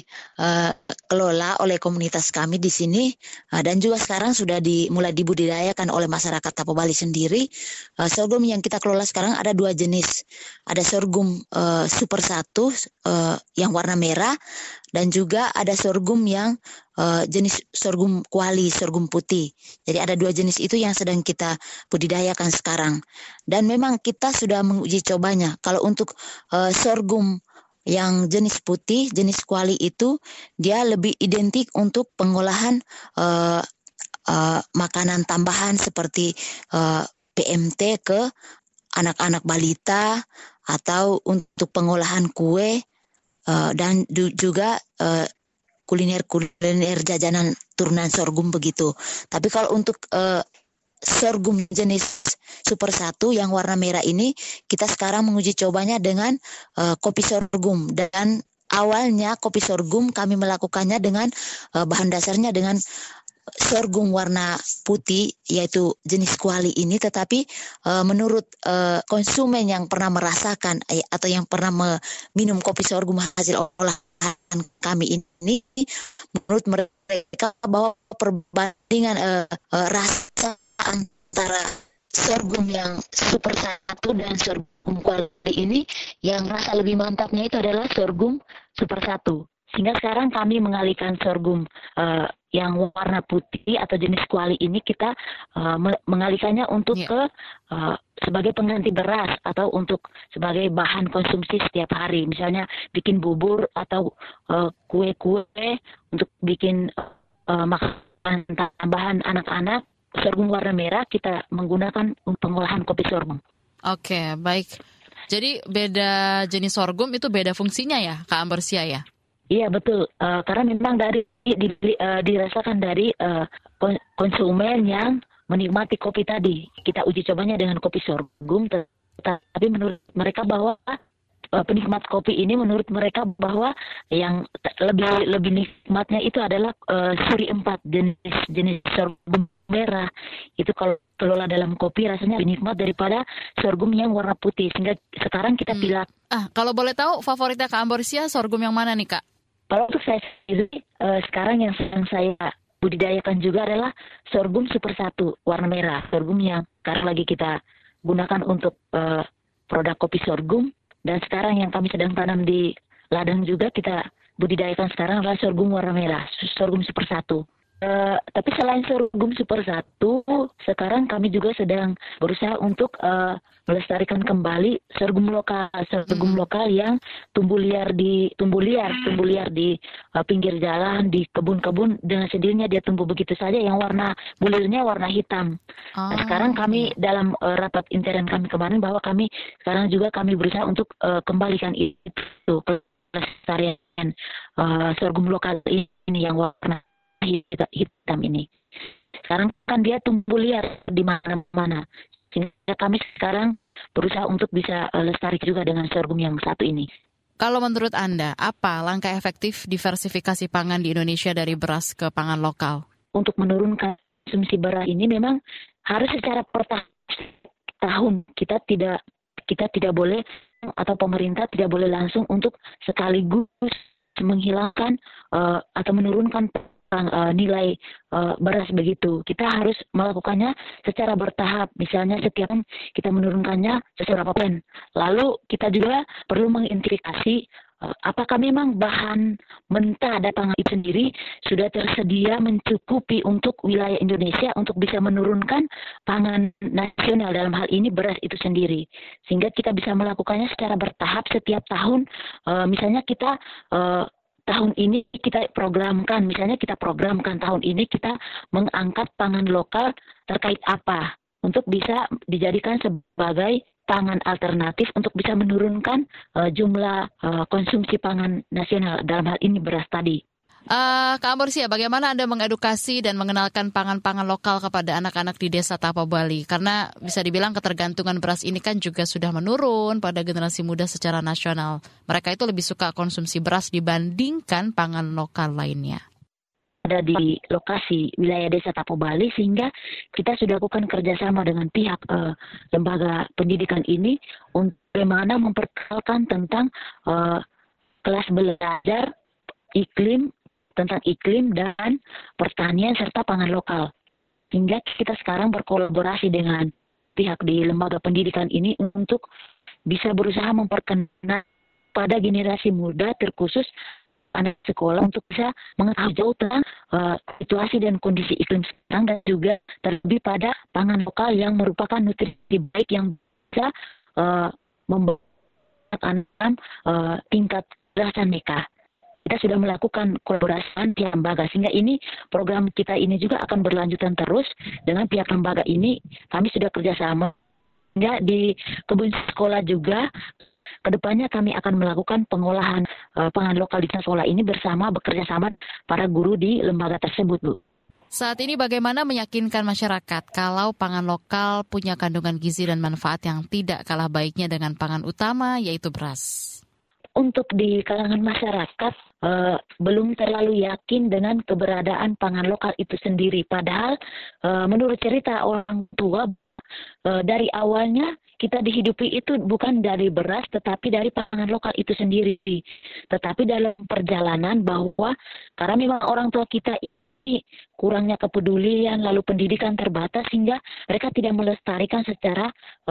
dikelola oleh komunitas kami di sini dan juga sekarang sudah mulai dibudidayakan oleh masyarakat Tapo Bali sendiri, sorghum yang kita kelola sekarang ada dua jenis. Ada sorghum Super 1 yang warna merah, dan juga ada sorghum yang jenis sorghum kuali, sorghum putih. Jadi ada dua jenis itu yang sedang kita budidayakan sekarang. Dan memang kita sudah menguji cobanya. Kalau untuk sorghum yang jenis putih, jenis kuali itu dia lebih identik untuk pengolahan makanan tambahan seperti PMT ke anak-anak balita, atau untuk pengolahan kue dan juga kuliner jajanan turunan sorghum begitu. Tapi kalau untuk sorghum jenis Super 1 yang warna merah ini, kita sekarang menguji cobanya dengan kopi sorghum. Dan awalnya kopi sorghum kami melakukannya dengan bahan dasarnya dengan sorghum warna putih yaitu jenis kuali ini, tetapi menurut konsumen yang pernah merasakan atau yang pernah minum kopi sorghum hasil olahan kami ini, menurut mereka bahwa perbandingan rasa antara sorghum yang super 1 dan sorghum kuali ini, yang rasa lebih mantapnya itu adalah sorghum super 1. Sehingga sekarang kami mengalihkan sorghum yang warna putih atau jenis kuali ini, kita mengalihkannya untuk sebagai pengganti beras atau untuk sebagai bahan konsumsi setiap hari. Misalnya bikin bubur atau kue-kue, untuk bikin makanan tambahan anak-anak. Sorghum warna merah kita menggunakan pengolahan kopi sorghum. Oke, baik. Jadi beda jenis sorghum itu beda fungsinya ya, Kak Ambersia ya? Iya betul, karena memang dirasakan dari konsumen yang menikmati kopi tadi. Kita uji cobanya dengan kopi sorghum, tapi menurut mereka bahwa penikmat kopi ini, menurut mereka bahwa yang lebih nikmatnya itu adalah suri 4, jenis sorghum merah. Itu kalau kelola dalam kopi rasanya lebih nikmat daripada sorghum yang warna putih. Sehingga sekarang kita pilih. Kalau boleh tahu favoritnya Kak Ambersia sorghum yang mana nih Kak? Kalau untuk saya sendiri, sekarang yang sedang saya budidayakan juga adalah sorghum super 1 warna merah. Sorghum yang sekarang lagi kita gunakan untuk produk kopi sorghum. Dan sekarang yang kami sedang tanam di ladang juga kita budidayakan sekarang adalah sorghum warna merah, sorghum super 1. Tapi selain sorghum super 1, sekarang kami juga sedang berusaha untuk melestarikan kembali sorghum lokal yang tumbuh liar di pinggir jalan, di kebun-kebun, dengan sendirinya dia tumbuh begitu saja, yang warna bulirnya warna hitam. Nah, sekarang kami dalam rapat intern kami kemarin, bahwa kami sekarang juga kami berusaha untuk kembalikan itu pelestarian sorghum lokal ini yang warna hitam ini. Sekarang kan dia tumbuh liar di mana-mana. Sehingga kami sekarang berusaha untuk bisa lestari juga dengan sorghum yang satu ini. Kalau menurut Anda, apa langkah efektif diversifikasi pangan di Indonesia dari beras ke pangan lokal? Untuk menurunkan konsumsi beras ini memang harus secara per tahun. Kita tidak boleh, atau pemerintah tidak boleh langsung untuk sekaligus menghilangkan atau menurunkan nilai beras begitu. Kita harus melakukannya secara bertahap. Misalnya setiap kita menurunkannya seberapa persen. Lalu kita juga perlu mengidentifikasi apakah memang bahan mentah dan pangan itu sendiri sudah tersedia mencukupi untuk wilayah Indonesia untuk bisa menurunkan pangan nasional, dalam hal ini beras itu sendiri. Sehingga kita bisa melakukannya secara bertahap setiap tahun. Misalnya kita tahun ini kita programkan, tahun ini kita mengangkat pangan lokal terkait apa, untuk bisa dijadikan sebagai pangan alternatif untuk bisa menurunkan jumlah konsumsi pangan nasional, dalam hal ini beras tadi. Kak Ambersia, bagaimana Anda mengedukasi dan mengenalkan pangan-pangan lokal kepada anak-anak di Desa Tapa Bali? Karena bisa dibilang ketergantungan beras ini kan juga sudah menurun pada generasi muda secara nasional. Mereka itu lebih suka konsumsi beras dibandingkan pangan lokal lainnya. Ada di lokasi wilayah Desa Tapa Bali, sehingga kita sudah lakukan kerjasama dengan pihak lembaga pendidikan ini untuk bagaimana memperkenalkan tentang kelas belajar tentang iklim dan pertanian serta pangan lokal. Hingga kita sekarang berkolaborasi dengan pihak di lembaga pendidikan ini untuk bisa berusaha memperkenalkan pada generasi muda, terkhusus anak sekolah, untuk bisa mengetahui jauh tentang situasi dan kondisi iklim sekarang, dan juga terlebih pada pangan lokal yang merupakan nutrisi baik yang bisa membangun tingkat kecerdasan mereka. Kita sudah melakukan kolaborasi di lembaga, sehingga ini program kita ini juga akan berlanjutan terus dengan pihak lembaga ini. Kami sudah kerjasama sehingga di kebun sekolah juga kedepannya kami akan melakukan pengolahan pangan lokal di sekolah ini bekerja sama para guru di lembaga tersebut, Bu. Saat ini bagaimana meyakinkan masyarakat kalau pangan lokal punya kandungan gizi dan manfaat yang tidak kalah baiknya dengan pangan utama, yaitu beras? Untuk di kalangan masyarakat, belum terlalu yakin dengan keberadaan pangan lokal itu sendiri. Padahal menurut cerita orang tua, dari awalnya kita dihidupi itu bukan dari beras tetapi dari pangan lokal itu sendiri. Tetapi dalam perjalanan bahwa karena memang orang tua kita ini kurangnya kepedulian lalu pendidikan terbatas sehingga mereka tidak melestarikan secara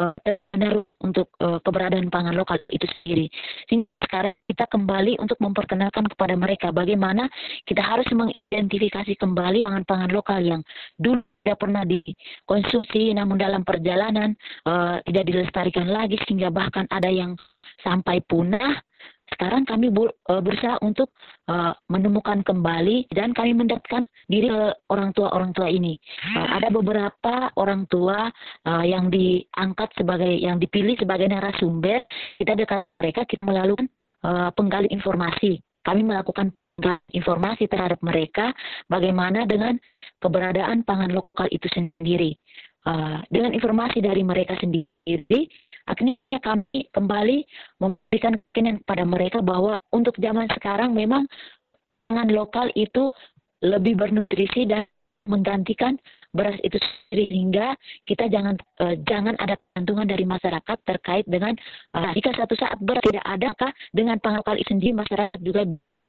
benar untuk keberadaan pangan lokal itu sendiri. Sehingga sekarang kita kembali untuk memperkenalkan kepada mereka bagaimana kita harus mengidentifikasi kembali pangan-pangan lokal yang dulu tidak pernah dikonsumsi namun dalam perjalanan tidak dilestarikan lagi sehingga bahkan ada yang sampai punah. Sekarang kami berusaha untuk menemukan kembali dan kami mendekatkan diri ke orang tua ini. Ada beberapa orang tua yang diangkat yang dipilih sebagai narasumber. Kita dekat mereka, kita melakukan penggali informasi. Kami melakukan informasi terhadap mereka bagaimana dengan keberadaan pangan lokal itu sendiri. Dengan informasi dari mereka sendiri, akhirnya kami kembali memberikan keyakinan pada mereka bahwa untuk zaman sekarang memang pangan lokal itu lebih bernutrisi dan menggantikan beras itu sendiri, sehingga kita jangan ada kegantungan dari masyarakat terkait dengan jika suatu saat beras tidak ada, maka dengan pangan lokal itu sendiri masyarakat juga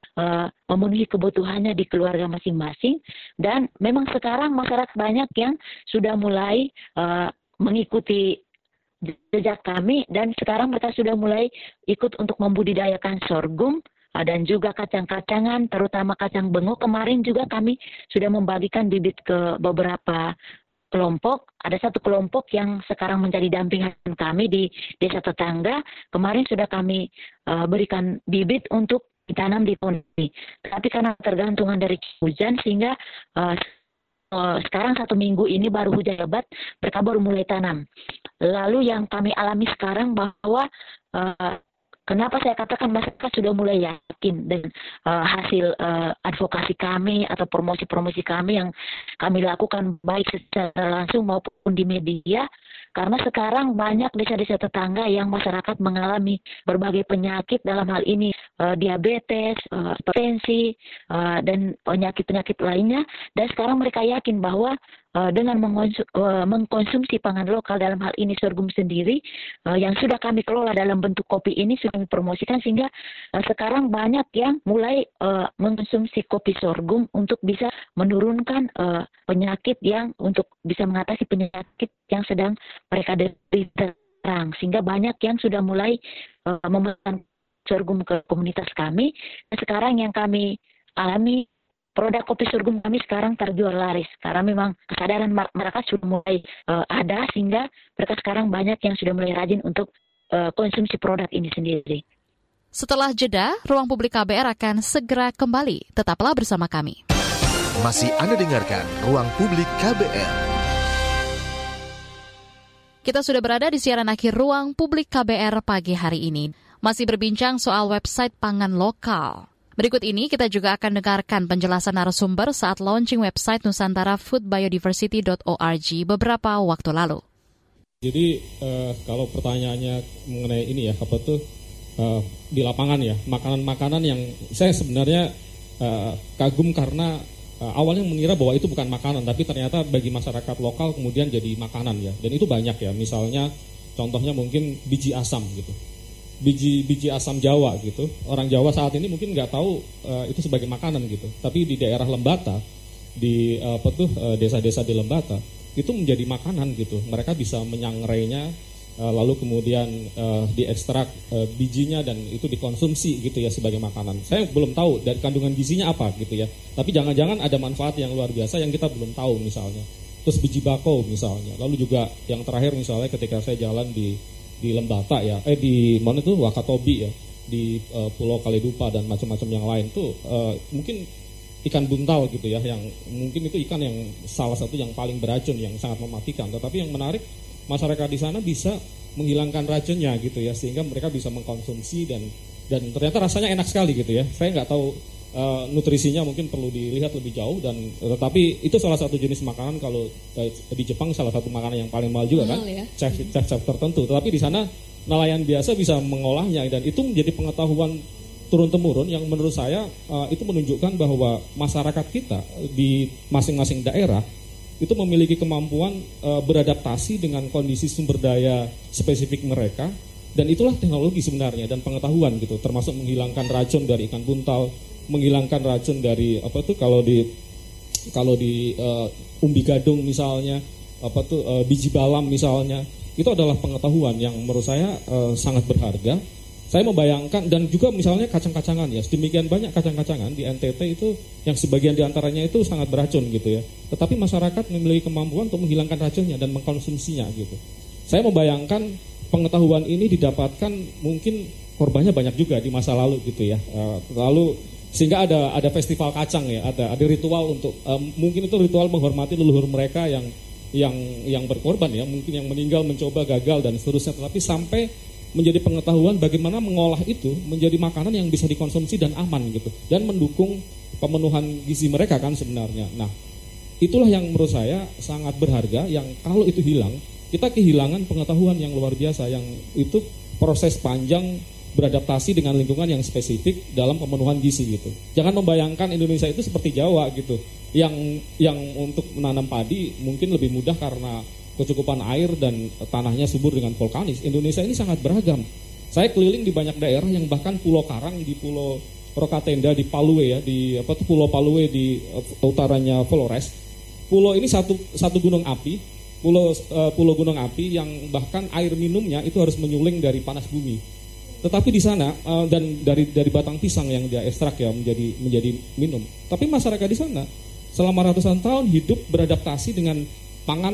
memenuhi kebutuhannya di keluarga masing-masing. Dan memang sekarang masyarakat banyak yang sudah mulai mengikuti jejak kami dan sekarang mereka sudah mulai ikut untuk membudidayakan sorghum dan juga kacang-kacangan, terutama kacang bengok. Kemarin juga kami sudah membagikan bibit ke beberapa kelompok. Ada satu kelompok yang sekarang menjadi dampingan kami di desa tetangga. Kemarin sudah kami berikan bibit untuk ditanam di pohon ini. Tapi karena tergantungan dari hujan sehingga sekarang 1 minggu ini baru hujan lebat, mereka baru mulai tanam. Lalu yang kami alami sekarang bahwa kenapa saya katakan masyarakat sudah mulai yakin dengan hasil advokasi kami atau promosi-promosi kami yang kami lakukan baik secara langsung maupun di media. Karena sekarang banyak desa-desa tetangga yang masyarakat mengalami berbagai penyakit, dalam hal ini diabetes, hipertensi, dan penyakit-penyakit lainnya. Dan sekarang mereka yakin bahwa dengan mengkonsumsi pangan lokal, dalam hal ini sorghum sendiri, yang sudah kami kelola dalam bentuk kopi ini, sudah kami promosikan, sehingga sekarang banyak yang mulai mengkonsumsi kopi sorghum untuk bisa menurunkan penyakit yang untuk bisa mengatasi penyakit yang sedang mereka derita sekarang. Sehingga banyak yang sudah mulai memesan sorghum ke komunitas kami. Dan sekarang yang kami alami, produk kopi sorghum kami sekarang terjual laris karena memang kesadaran mereka sudah mulai ada, sehingga mereka sekarang banyak yang sudah mulai rajin untuk konsumsi produk ini sendiri. Setelah jeda, Ruang Publik KBR akan segera kembali. Tetaplah bersama kami. Masih Anda dengarkan Ruang Publik KBR. Kita sudah berada di siaran akhir Ruang Publik KBR pagi hari ini. Masih berbincang soal website pangan lokal. Berikut ini kita juga akan dengarkan penjelasan narasumber saat launching website Nusantara Foodbiodiversity.org beberapa waktu lalu. Jadi kalau pertanyaannya mengenai ini ya, di lapangan ya, makanan-makanan yang saya sebenarnya kagum karena awalnya mengira bahwa itu bukan makanan, tapi ternyata bagi masyarakat lokal kemudian jadi makanan ya. Dan itu banyak ya, misalnya contohnya mungkin biji asam gitu. Biji asam Jawa gitu. Orang Jawa saat ini mungkin nggak tahu itu sebagai makanan gitu. Tapi di daerah Lembata, di desa-desa di Lembata, itu menjadi makanan gitu. Mereka bisa menyangrainya, lalu kemudian diekstrak bijinya dan itu dikonsumsi gitu ya sebagai makanan. Saya belum tahu dari kandungan gizinya apa gitu ya. Tapi jangan-jangan ada manfaat yang luar biasa yang kita belum tahu misalnya. Terus biji bakau misalnya. Lalu juga yang terakhir misalnya ketika saya jalan di Lembata ya, di mana itu Wakatobi ya, di Pulau Kaledupa dan macam-macam yang lain tuh mungkin ikan buntal gitu ya, yang mungkin itu ikan yang salah satu yang paling beracun, yang sangat mematikan. Tetapi yang menarik, masyarakat di sana bisa menghilangkan racunnya gitu ya, sehingga mereka bisa mengkonsumsi dan ternyata rasanya enak sekali gitu ya. Saya nggak tahu nutrisinya, mungkin perlu dilihat lebih jauh, dan tetapi itu salah satu jenis makanan. Kalau di Jepang salah satu makanan yang paling mahal juga kan, ya? chef tertentu. Tetapi di sana nelayan biasa bisa mengolahnya, dan itu menjadi pengetahuan turun-temurun yang menurut saya itu menunjukkan bahwa masyarakat kita di masing-masing daerah itu memiliki kemampuan beradaptasi dengan kondisi sumber daya spesifik mereka, dan itulah teknologi sebenarnya dan pengetahuan gitu, termasuk menghilangkan racun dari ikan buntal, menghilangkan racun dari kalau di umbi gadung misalnya, biji balam misalnya, itu adalah pengetahuan yang menurut saya sangat berharga. Saya membayangkan, dan juga misalnya kacang-kacangan ya, sedemikian banyak kacang-kacangan di NTT itu yang sebagian diantaranya itu sangat beracun gitu ya. Tetapi masyarakat memiliki kemampuan untuk menghilangkan racunnya dan mengkonsumsinya gitu. Saya membayangkan pengetahuan ini didapatkan mungkin korbannya banyak juga di masa lalu gitu ya. Lalu sehingga ada festival kacang ya, ada ritual untuk mungkin itu ritual menghormati leluhur mereka yang berkorban ya, mungkin yang meninggal, mencoba, gagal dan seterusnya, tetapi sampai menjadi pengetahuan bagaimana mengolah itu menjadi makanan yang bisa dikonsumsi dan aman gitu, dan mendukung pemenuhan gizi mereka kan sebenarnya. Nah, itulah yang menurut saya sangat berharga, yang kalau itu hilang, kita kehilangan pengetahuan yang luar biasa, yang itu proses panjang beradaptasi dengan lingkungan yang spesifik dalam pemenuhan gizi gitu. Jangan membayangkan Indonesia itu seperti Jawa gitu, yang untuk menanam padi mungkin lebih mudah karena kecukupan air dan tanahnya subur dengan vulkanis. Indonesia ini sangat beragam. Saya keliling di banyak daerah yang bahkan Pulau Karang, di Pulau Rokatenda, di Palue ya, di Pulau Palue di utaranya Flores. Pulau ini satu gunung api, pulau gunung api yang bahkan air minumnya itu harus menyuling dari panas bumi. Tetapi di sana dan dari batang pisang yang dia ekstrak ya menjadi minum. Tapi masyarakat di sana selama ratusan tahun hidup beradaptasi dengan pangan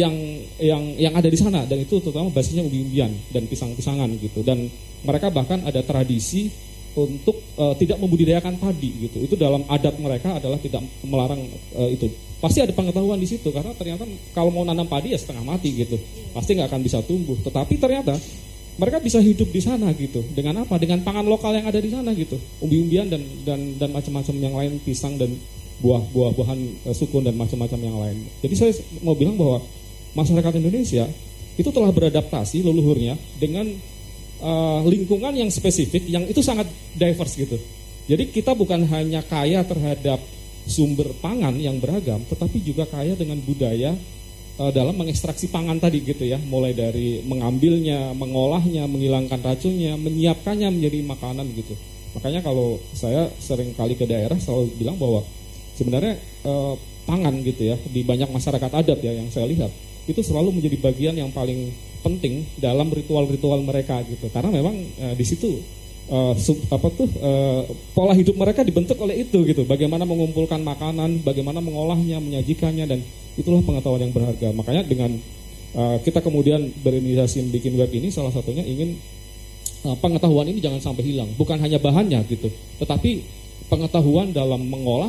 yang ada di sana, dan itu terutama basisnya umbi-umbian dan pisang-pisangan gitu, dan mereka bahkan ada tradisi untuk tidak membudidayakan padi gitu. Itu dalam adat mereka adalah tidak melarang itu. Pasti ada pengetahuan di situ, karena ternyata kalau mau nanam padi ya setengah mati gitu, pasti nggak akan bisa tumbuh. Tetapi ternyata mereka bisa hidup di sana gitu. Dengan apa? Dengan pangan lokal yang ada di sana gitu, umbi-umbian dan macam-macam yang lain, pisang dan buah-buahan sukun dan macam-macam yang lain. Jadi saya mau bilang bahwa masyarakat Indonesia itu telah beradaptasi leluhurnya dengan lingkungan yang spesifik, yang itu sangat diverse gitu. Jadi kita bukan hanya kaya terhadap sumber pangan yang beragam, tetapi juga kaya dengan budaya dalam mengekstraksi pangan tadi gitu ya, mulai dari mengambilnya, mengolahnya, menghilangkan racunnya, menyiapkannya menjadi makanan gitu. Makanya kalau saya sering kali ke daerah selalu bilang bahwa sebenarnya pangan gitu ya, di banyak masyarakat adat ya yang saya lihat, itu selalu menjadi bagian yang paling penting dalam ritual-ritual mereka gitu. Karena memang di situ pola hidup mereka dibentuk oleh itu gitu. Bagaimana mengumpulkan makanan, bagaimana mengolahnya, menyajikannya, dan itulah pengetahuan yang berharga. Makanya dengan kita kemudian berinisiasi bikin web ini, salah satunya ingin pengetahuan ini jangan sampai hilang. Bukan hanya bahannya gitu, tetapi pengetahuan dalam mengolah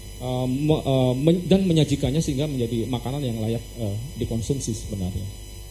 dan menyajikannya sehingga menjadi makanan yang layak dikonsumsi sebenarnya.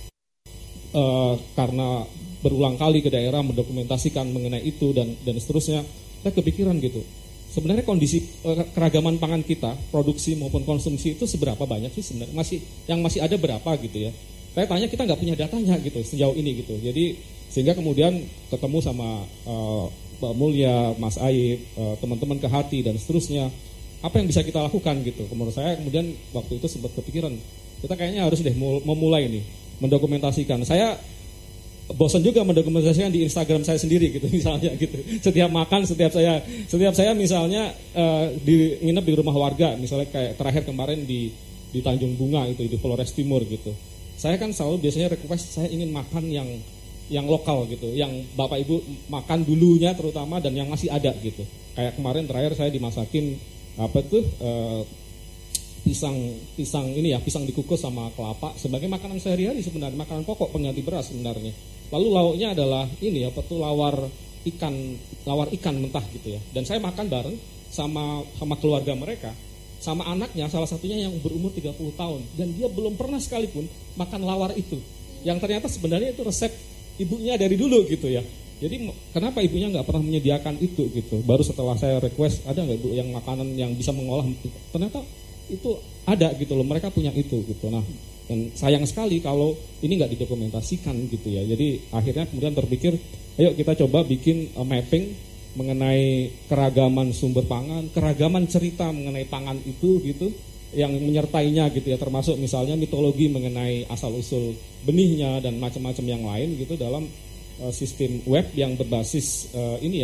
Karena berulang kali ke daerah mendokumentasikan mengenai itu dan seterusnya, saya kepikiran gitu. Sebenarnya kondisi keragaman pangan kita, produksi maupun konsumsi itu seberapa banyak sih sebenarnya? Masih ada berapa gitu ya? Saya tanya, kita nggak punya datanya gitu sejauh ini gitu. Jadi sehingga kemudian ketemu sama Mbak Mulya, Mas Aib, teman-teman ke hati dan seterusnya. Apa yang bisa kita lakukan gitu? Menurut saya kemudian waktu itu sempat kepikiran, kita kayaknya harus deh memulai nih mendokumentasikan. Saya bosan juga mendokumentasikan di Instagram saya sendiri gitu misalnya gitu. Setiap makan, setiap saya misalnya nginep di rumah warga, misalnya kayak terakhir kemarin di Tanjung Bunga itu di Flores Timur gitu. Saya kan selalu biasanya request, saya ingin makan yang lokal gitu, yang Bapak Ibu makan dulunya terutama dan yang masih ada gitu. Kayak kemarin terakhir saya dimasakin pisang ini ya, pisang dikukus sama kelapa sebagai makanan sehari-hari sebenarnya, makanan pokok pengganti beras sebenarnya. Lalu lauknya adalah ini lawar ikan mentah gitu ya. Dan saya makan bareng sama keluarga mereka, sama anaknya, salah satunya yang berumur 30 tahun, dan dia belum pernah sekalipun makan lawar itu. Yang ternyata sebenarnya itu resep ibunya dari dulu gitu ya. Jadi kenapa ibunya nggak pernah menyediakan itu gitu? Baru setelah saya request, ada nggak ibu yang makanan yang bisa mengolah? Ternyata itu ada gitu loh, mereka punya itu gitu. Nah, dan sayang sekali kalau ini nggak didokumentasikan gitu ya. Jadi akhirnya kemudian terpikir, ayo kita coba bikin mapping mengenai keragaman sumber pangan, keragaman cerita mengenai pangan itu gitu, yang menyertainya gitu ya, termasuk misalnya mitologi mengenai asal-usul benihnya dan macam-macam yang lain gitu dalam sistem web yang berbasis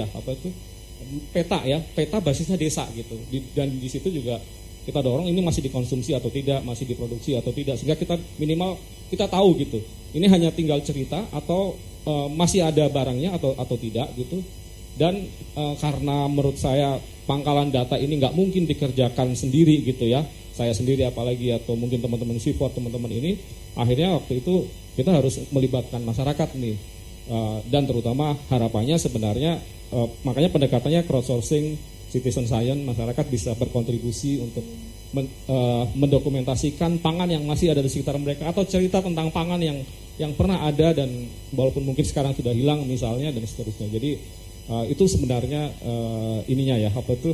peta basisnya desa gitu. Dan di situ juga kita dorong ini masih dikonsumsi atau tidak, masih diproduksi atau tidak, sehingga kita minimal kita tahu gitu. Ini hanya tinggal cerita atau masih ada barangnya atau tidak gitu. Dan karena menurut saya pangkalan data ini nggak mungkin dikerjakan sendiri gitu ya, saya sendiri apalagi atau mungkin teman-teman support teman-teman ini, akhirnya waktu itu kita harus melibatkan masyarakat nih, dan terutama harapannya sebenarnya makanya pendekatannya crowdsourcing, citizen science, masyarakat bisa berkontribusi untuk mendokumentasikan pangan yang masih ada di sekitar mereka atau cerita tentang pangan yang pernah ada dan walaupun mungkin sekarang sudah hilang misalnya dan seterusnya. Jadi itu sebenarnya ininya ya,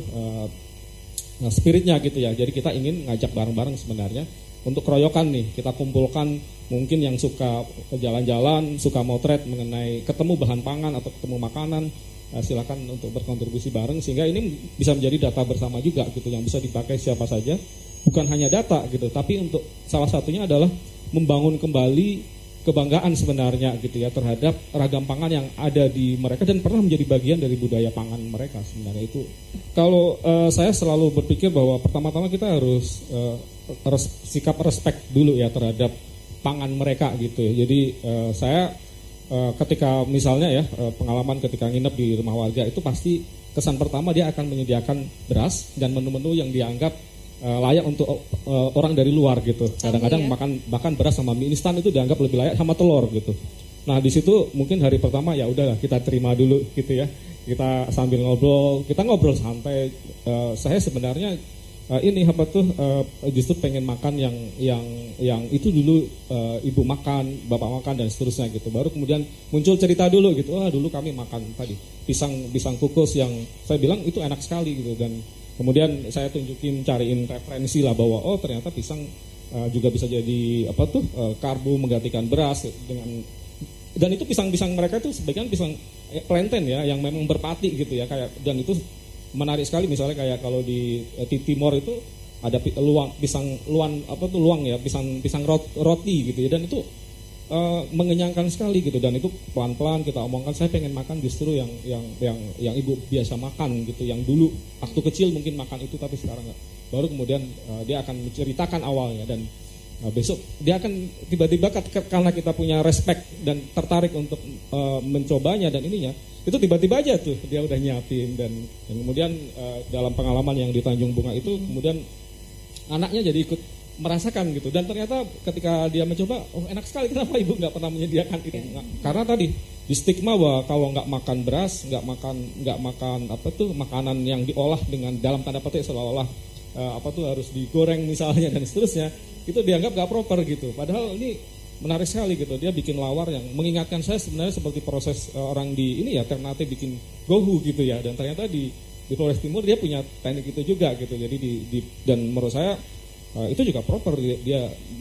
spiritnya gitu ya. Jadi kita ingin ngajak bareng-bareng sebenarnya untuk keroyokan nih, kita kumpulkan mungkin yang suka jalan-jalan, suka motret mengenai ketemu bahan pangan atau ketemu makanan, silakan untuk berkontribusi bareng sehingga ini bisa menjadi data bersama juga gitu yang bisa dipakai siapa saja. Bukan hanya data gitu, tapi untuk salah satunya adalah membangun kembali kebanggaan sebenarnya gitu ya terhadap ragam pangan yang ada di mereka dan pernah menjadi bagian dari budaya pangan mereka sebenarnya itu. Kalau saya selalu berpikir bahwa pertama-tama kita harus sikap respect dulu ya terhadap pangan mereka gitu ya. Jadi saya ketika misalnya ya pengalaman ketika nginep di rumah warga itu pasti kesan pertama dia akan menyediakan beras dan menu-menu yang dianggap layak untuk orang dari luar gitu. Kadang-kadang bahkan beras sama mie instan itu dianggap lebih layak sama telur gitu. Nah di situ mungkin hari pertama ya udahlah kita terima dulu gitu ya. Kita sambil ngobrol, kita ngobrol santai. Saya sebenarnya justru pengen makan yang itu dulu ibu makan, bapak makan dan seterusnya gitu. Baru kemudian muncul cerita dulu gitu. Dulu kami makan tadi pisang kukus yang saya bilang itu enak sekali gitu dan kemudian saya cariin referensi lah bahwa ternyata pisang juga bisa jadi karbo menggantikan beras dan itu pisang-pisang mereka itu sebagian pisang plantain ya yang memang berpati gitu ya kayak dan itu menarik sekali misalnya kayak kalau di Timor itu ada pisang roti gitu ya dan itu mengenyangkan sekali gitu dan itu pelan-pelan kita omongkan saya pengen makan justru yang ibu biasa makan gitu yang dulu waktu kecil mungkin makan itu tapi sekarang enggak. Baru kemudian dia akan menceritakan awalnya dan besok dia akan tiba-tiba karena kita punya respect dan tertarik untuk mencobanya dan ininya itu tiba-tiba aja tuh dia udah nyiapin dan kemudian dalam pengalaman yang di Tanjung Bunga itu kemudian anaknya jadi ikut merasakan gitu dan ternyata ketika dia mencoba enak sekali kenapa ibu nggak pernah menyediakan itu karena tadi di stigma bahwa kalau nggak makan beras nggak makan makanan yang diolah dengan dalam tanda petik seolah-olah harus digoreng misalnya dan seterusnya itu dianggap nggak proper gitu padahal ini menarik sekali gitu dia bikin lawar yang mengingatkan saya sebenarnya seperti proses orang di ini ya Ternate bikin gohu gitu ya dan ternyata di Flores Timur dia punya teknik itu juga gitu jadi dan menurut saya itu juga proper dia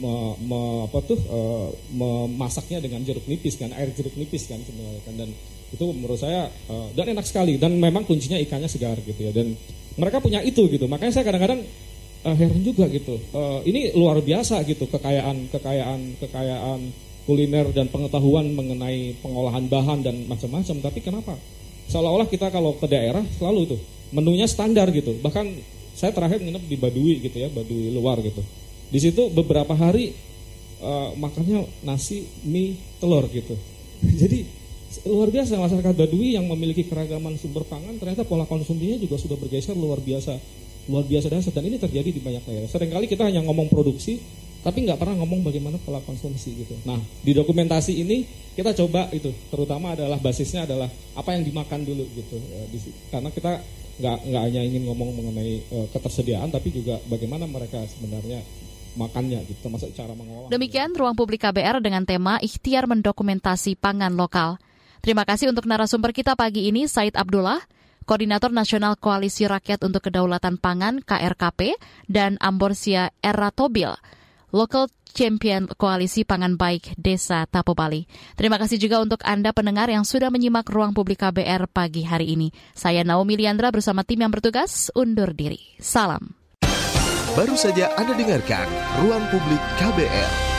memasaknya dengan jeruk nipis kan air jeruk nipis kan sebenarnya kan dan itu menurut saya dan enak sekali dan memang kuncinya ikannya segar gitu ya dan mereka punya itu gitu makanya saya kadang-kadang heran juga gitu ini luar biasa gitu kekayaan kuliner dan pengetahuan mengenai pengolahan bahan dan macam-macam tapi kenapa seolah-olah kita kalau ke daerah selalu itu menunya standar gitu bahkan saya terakhir nginep di Baduy gitu ya, Baduy luar gitu. Di situ beberapa hari makannya nasi, mie, telur gitu. Jadi luar biasa masyarakat Baduy yang memiliki keragaman sumber pangan ternyata pola konsumsinya juga sudah bergeser luar biasa dasar dan ini terjadi di banyak daerah. Seringkali kita hanya ngomong produksi tapi nggak pernah ngomong bagaimana pola konsumsi gitu. Nah di dokumentasi ini kita coba itu terutama adalah basisnya adalah apa yang dimakan dulu gitu karena kita nggak hanya ingin ngomong mengenai ketersediaan tapi juga bagaimana mereka sebenarnya makannya gitu termasuk cara mengolah. Demikian Ruang Publik KBR dengan tema Ikhtiar Mendokumentasi Pangan Lokal. Terima kasih untuk narasumber kita pagi ini Said Abdullah, Koordinator Nasional Koalisi Rakyat untuk Kedaulatan Pangan KRKP dan Amborsia Erratobil, Local Champion Koalisi Pangan Baik Desa Tapo Bali. Terima kasih juga untuk Anda pendengar yang sudah menyimak Ruang Publik KBR pagi hari ini. Saya Naomi Liandra bersama tim yang bertugas undur diri. Salam. Baru saja Anda dengarkan Ruang Publik KBR.